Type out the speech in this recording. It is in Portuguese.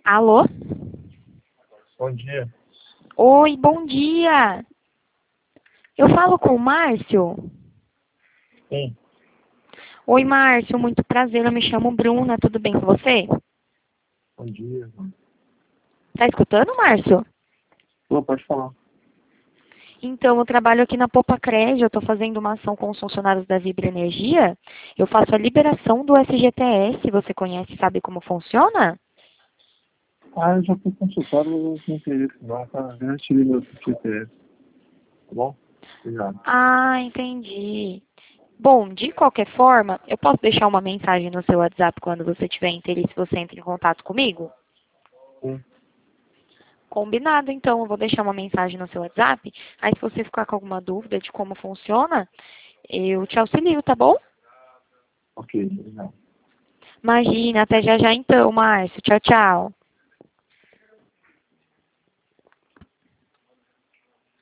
Alô? Bom dia. Oi, bom dia. Eu falo com o Márcio? Sim, Oi, Márcio, muito prazer. Eu me chamo Bruna, tudo bem com você? bom dia. Tá escutando, Márcio? Pô, pode falar. Então, eu trabalho aqui na Popacred, eu estou fazendo uma ação com os funcionários da Vibra Energia. Eu faço a liberação do FGTS, você conhece, sabe como funciona? Eu já fui consultado, mas não tem interesse não, tá? Já tirei meu CPF, tá bom? Obrigado. Ah, entendi. Bom, de qualquer forma, eu posso deixar uma mensagem no seu WhatsApp quando você tiver interesse, você entra em contato comigo? Sim, Combinado, então. Eu vou deixar uma mensagem no seu WhatsApp. Aí, se você ficar com alguma dúvida de como funciona, eu te auxilio, tá bom? ok, obrigado. Imagina, até já já então, Márcio. Tchau, tchau.